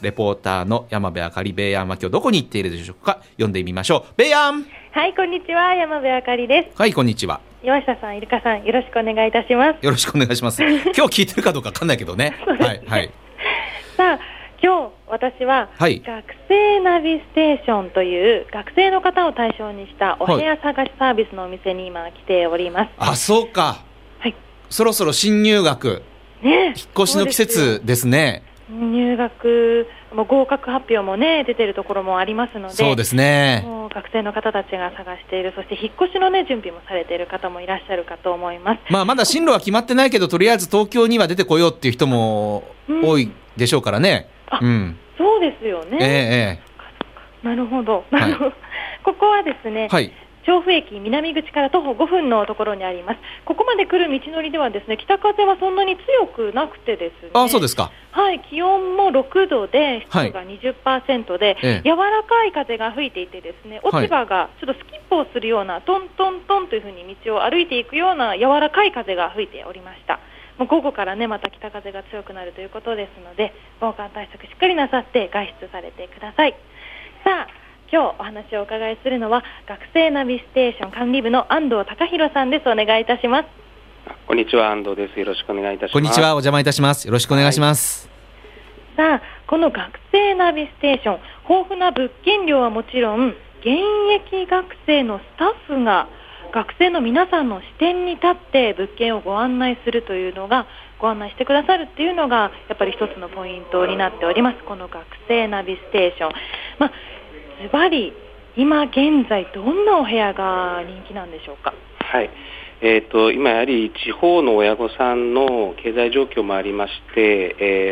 レポーターの山部あかり。ベイヤンは今日どこに行っているでしょうか。読んでみましょう。ベイヤン。 はい、こんにちは、山部あかりです。 はい、こんにちは。 岩下さん、イルカさん、よろしくお願いいたします。 よろしくお願いします。今日聞いてるかどうかわかんないけどね。はいはい。 さあ、今日私は、 はい、 学生ナビステーションという学生の方を対象にしたお部屋探しサービスのお店に今来ております。 あ、そうか。 はい。 そろそろ新入学、ね、引っ越しの季節ですね。 入学も合格発表もね出てるところもありますので、 そうですね。 もう学生の方たちが探している、そして引っ越しのね準備もされている方もいらっしゃるかと思います。 まだ進路は決まってないけど、とりあえず東京には出てこようっていう人も多いでしょうからね。 うん、そうですよね。なるほど、はい、ここはですね、はい、調布駅南口から徒歩5分のところにあります。ここまで来る道のりではですね、北風はそんなに強くなくてですね。 あ、そうですか。 はい、気温も6度で湿度が 20% で、柔らかい風が吹いていてですね、落ち葉がちょっとスキップをするような、トントントンというふうに道を歩いていくような柔らかい風が吹いておりました。もう午後からね、また北風が強くなるということですので、防寒対策しっかりなさって外出されてください。さあ、今日お話をお伺いするのは学生ナビステーション管理部の安藤隆弘さんです。お願いいたします。 こんにちは、安藤です。よろしくお願いいたします。 こんにちは、お邪魔いたします。よろしくお願いします。 はい、さあ、この学生ナビステーション、豊富な物件料はもちろん、現役学生のスタッフが学生の皆さんの視点に立って物件をご案内するというのが、ご案内してくださるっていうのがやっぱり一つのポイントになっております。この学生ナビステーション、ズバリ今現在どんなお部屋が人気なんでしょうか。 はい、今やはり地方の親御さんの経済状況もありまして、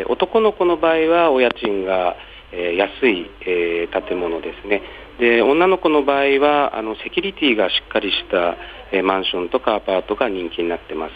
男の子の場合はお家賃が、安い、建物ですね。で、女の子の場合はセキュリティがしっかりした、マンションとかアパートが人気になってます。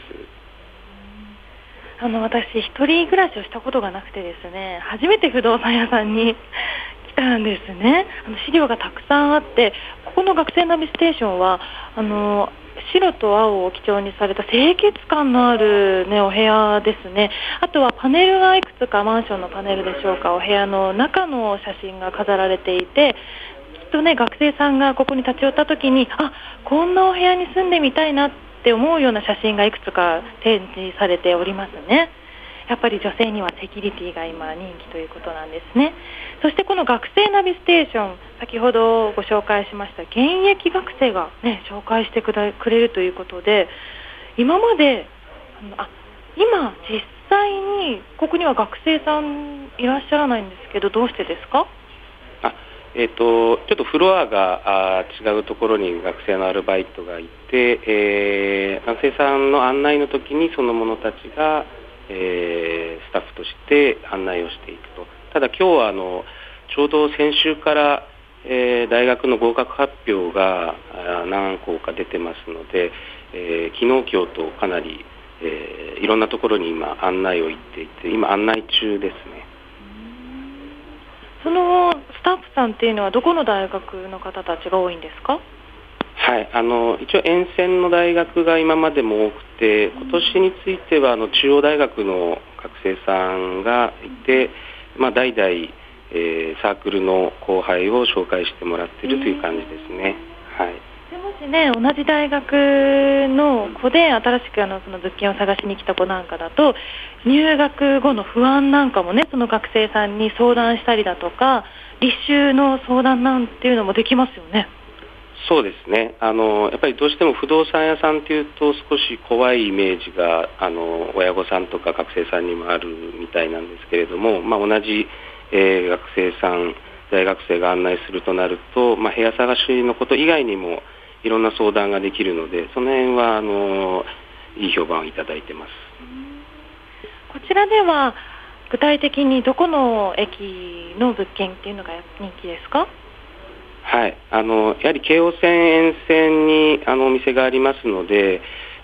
私一人暮らしをしたことがなくてですね、初めて不動産屋さんに来たんですね。資料がたくさんあって、ここの学生ナビステーションは白と青を基調にされた清潔感のある、ね、お部屋ですね。あとはパネルがいくつか、マンションのパネルでしょうか、お部屋の中の写真が飾られていて、きっとね、学生さんがここに立ち寄った時に、あ、こんなお部屋に住んでみたいなって思うような写真がいくつか展示されておりますね。やっぱり女性にはセキュリティが今人気ということなんですね。そしてこの学生ナビステーション、先ほどご紹介しました現役学生が、ね、紹介してくれるということで、今まで今実際にここには学生さんいらっしゃらないんですけど、どうしてですか？ ちょっとフロアが違うところに学生のアルバイトがいて、学生さんの案内の時にその者たちがスタッフとして案内をしていくと。ただ今日はちょうど先週から、大学の合格発表が何校か出てますので、昨日今日とかなり、いろんなところに今案内を行っていて、今案内中ですね。 そのスタッフさんっていうのはどこの大学の方たちが多いんですか？ はい、一応沿線の大学が今までも多くて、今年については中央大学の学生さんがいて、代々、サークルの後輩を紹介してもらっているという感じですね。はい。 でもしね、同じ大学の子で新しくその物件を探しに来た子なんかだと、入学後の不安なんかもね、その学生さんに相談したりだとか、履修の相談なんていうのもできますよね。 そうですね。やっぱりどうしても不動産屋さんというと少し怖いイメージが親御さんとか学生さんにもあるみたいなんですけれども、同じ、学生さん、大学生が案内するとなると、部屋探しのこと以外にもいろんな相談ができるので、その辺はいい評判をいただいてます。 こちらでは具体的にどこの駅の物件っていうのが人気ですか？ はい、やはり京王線沿線にお店がありますので、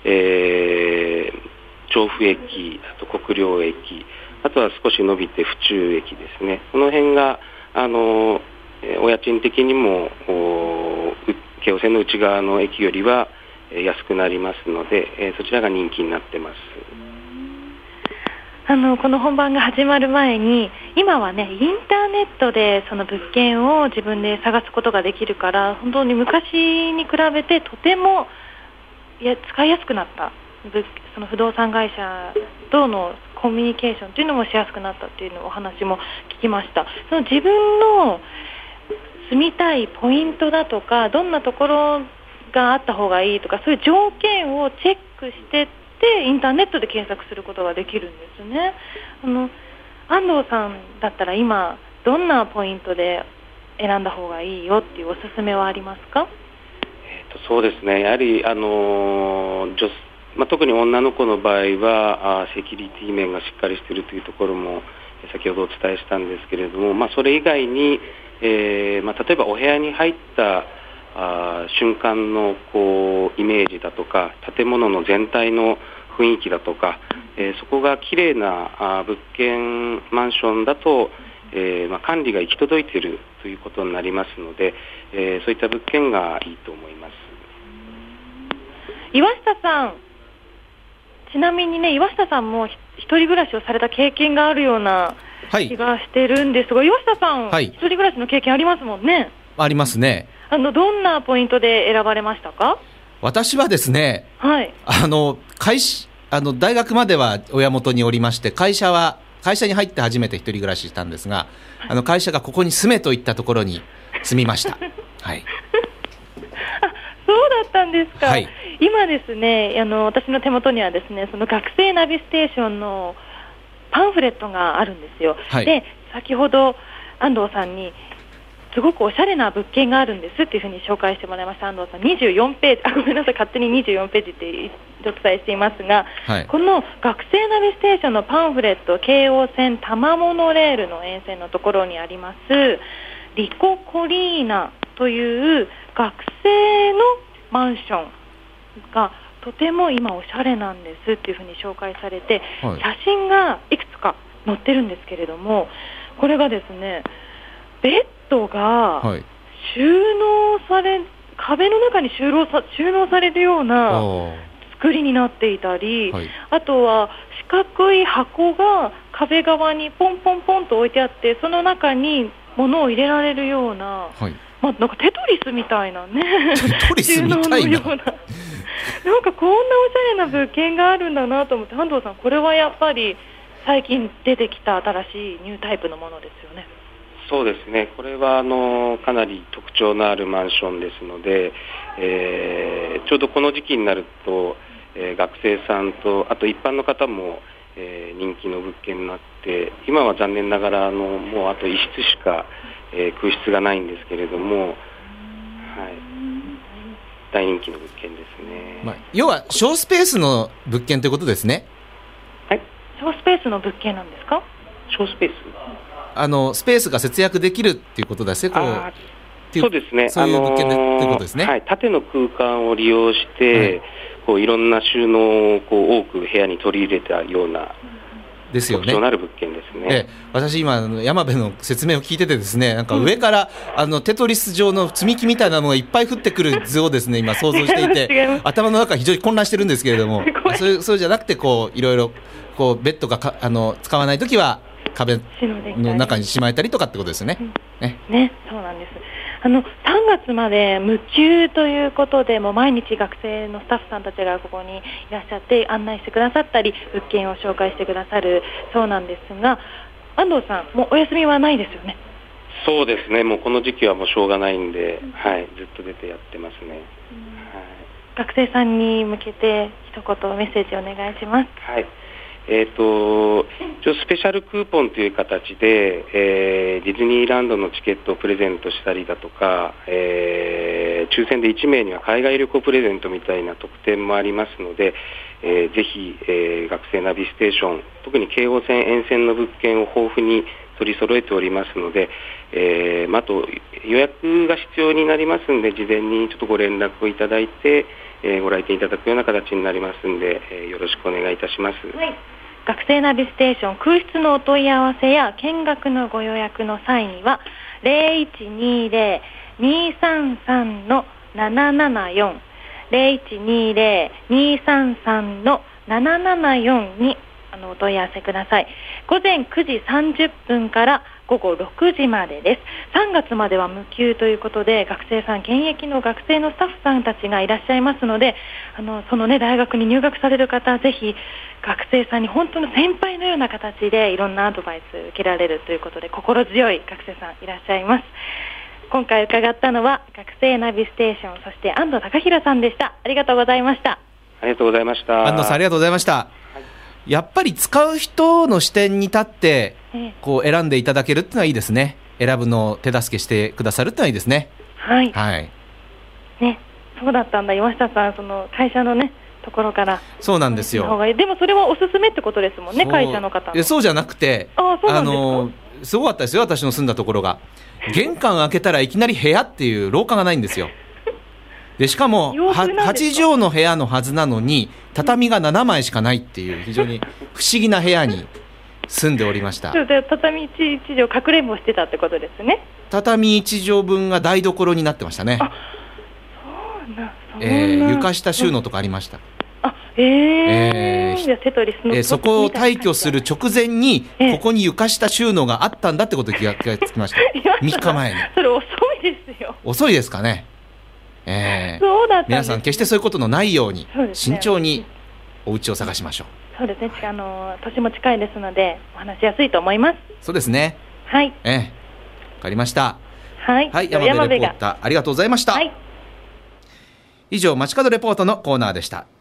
調布駅、あと国領駅、あとは少し伸びて府中駅ですね。この辺がお家賃的にも京王線の内側の駅よりは安くなりますので、そちらが人気になってます。 この本番が始まる前に、今はねインターネットでその物件を自分で探すことができるから、本当に昔に比べてとても使いやすくなった。その不動産会社とのコミュニケーションというのもしやすくなったというのお話も聞きました。その自分の住みたいポイントだとか、どんなところがあった方がいいとか、そういう条件をチェックしてってインターネットで検索することができるんですね。安藤さんだったら今どんなポイントで選んだ方がいいよっていうおすすめはありますか？ そうですね、やはり特に女の子の場合はセキュリティ面がしっかりしているというところも先ほどお伝えしたんですけれども、それ以外に、例えばお部屋に入った瞬間のイメージだとか、建物の全体の雰囲気だとか、そこが綺麗な物件マンションだと、管理が行き届いているということになりますので、そういった物件がいいと思います。 岩下さん、ちなみにね、岩下さんも一人暮らしをされた経験があるような気がしてるんですが、岩下さん、一人暮らしの経験ありますもんね。 ありますね。 どんなポイントで選ばれましたか？ 私はですね、大学までは親元におりまして、会社に入って初めて一人暮らししたんですが、会社がここに住めといったところに住みました。はい。 そうだったんですか。 はい、 今ですね、私の手元にはですね、その学生ナビステーションのパンフレットがあるんですよ。 はい、 で、先ほど安藤さんにすごくおしゃれな物件があるんですっていうふうに紹介してもらいました。安藤さん、24ページ、ごめんなさい、勝手に24ページってお伝えしていますが、 はい、 この学生ナビステーションのパンフレット、京王線多摩モノレールの沿線のところにありますリココリーナという学生のマンションがとても今おしゃれなんですっていうふうに紹介されて、 はい、 写真がいくつか載ってるんですけれども、これがですね、ベッドが収納され、壁の中に収納されるような作りになっていたり、 はい、あとは四角い箱が壁側にポンポンポンと置いてあって、その中に物を入れられるような、 はい、 なんかテトリスみたいなね、 テトリスみたいななんかこんなおしゃれな物件があるんだなと思って、安藤さん、これはやっぱり最近出てきた新しいニュータイプのものですよね。 そうですね、これはかなり特徴のあるマンションですので、ちょうどこの時期になると、学生さんとあと一般の方も、人気の物件になって、今は残念ながらもうあと1室しか、空室がないんですけれども、はい、大人気の物件ですね。 要は小スペースの物件ということですね。 はい、 小スペースの物件なんですか？ 小スペース、 スペースが節約できるっていうことですね。 そうですね。 そういう物件でっていうことですね。 はい、縦の空間を利用して、いろんな収納を多く部屋に取り入れたようなですよね。 特徴のある物件ですね。 私今山部の説明を聞いててですね、なんか上から、テトリス状の積み木みたいなのがいっぱい降ってくる図をですね今想像していて頭の中非常に混乱してるんですけれども、そうじゃなくていろいろベッドが使わないときは壁の中にしまえたりとかってことですよね。 ね、そうなんです。3月まで無休ということで、もう毎日学生のスタッフさんたちがここにいらっしゃって案内してくださったり物件を紹介してくださるそうなんですが、安藤さんもうお休みはないですよね？ そうですね、もうこの時期はもうしょうがないんで、はい、ずっと出てやってますね。 学生さんに向けて一言メッセージお願いします。 はい、一応スペシャルクーポンという形で、ディズニーランドのチケットをプレゼントしたりだとか、抽選で1名には海外旅行プレゼントみたいな特典もありますので、ぜひ、学生ナビステーション、特に京王線沿線の物件を豊富に取り揃えておりますので、あと予約が必要になりますので、事前にちょっとご連絡をいただいて、ご来店いただくような形になりますので、よろしくお願いいたします。 はい、学生ナビステーション空室のお問い合わせや見学のご予約の際には 0120-233-774 0120-233-774にお問い合わせください。午前9時30分から午後6時までです。3月までは無給ということで、学生さん、現役の学生のスタッフさんたちがいらっしゃいますので、そのね、大学に入学される方、ぜひ学生さんに本当の先輩のような形でいろんなアドバイス受けられるということで、心強い学生さんいらっしゃいます。今回伺ったのは学生ナビステーション、そして安藤貴弘さんでした。ありがとうございました。 ありがとうございました。 安藤さん、ありがとうございました。やっぱり使う人の視点に立ってこう選んでいただけるっていうのはいいですね。選ぶのを手助けしてくださるっていうのはいいですね。 はい、 はいね、そうだったんだ。山下さん、その会社のねところから。 そうなんですよ。 でもそれはおすすめってことですもんね、会社の方の。 そうじゃなくて、 そうなんですか。 すごかったですよ、私の住んだところが。玄関開けたらいきなり部屋っていう廊下がないんですよ。でしかも8畳の部屋のはずなのに畳が7枚しかないっていう非常に不思議な部屋に住んでおりました。 畳1畳かくれんぼしてたってことですね。 畳1畳分が台所になってましたね。床下収納とかありました。 テトリスのそこを退去する直前にここに床下収納があったんだってことに気がつきました。3日前に。 それ遅いですよ。 遅いですかね。 そうだったんです。 皆さん決してそういうことのないように慎重にお家を探しましょう。 そうですね。年も近いですのでお話しやすいと思います。 そうですね。 はい。 わかりました。 はい。 山辺レポーターありがとうございました。以上、街角レポートのコーナーでした。